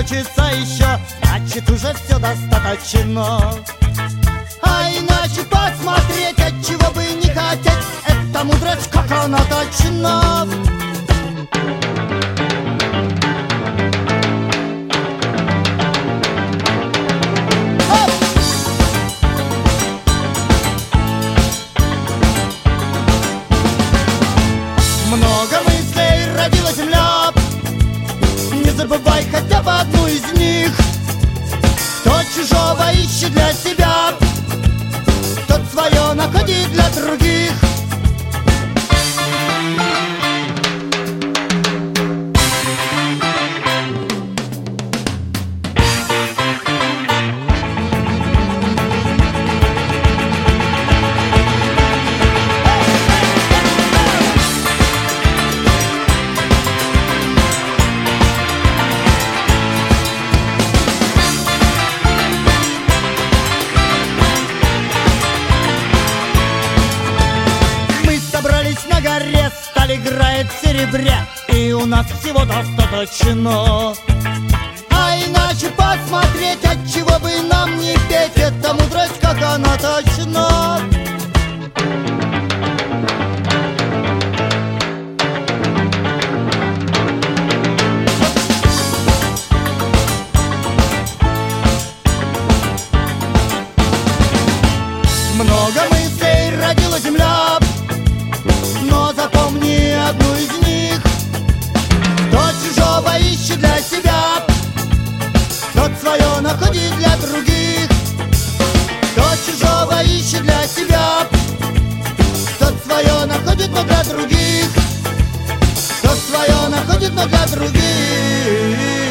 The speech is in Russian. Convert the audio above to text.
учиться еще, значит уже все достаточно. А иначе посмотреть, от чего бы не хотеть, это мудрость, как она точна. Много мыслей родила земля, не забывай хотя бы одну из них. Кто чужого ищет для себя, тот свое находит для других. На горе сталь играет в серебре, и у нас всего достаточно. А иначе посмотреть, от чего бы нам не петь, это мудрость, как она точна. Много мыслей родила земля, но запомни одну из них. Кто чужого ищет для себя, тот свое находит для других. Кто чужого ищет для себя, тот свое находит, но для других. Тот свое находит, но для других.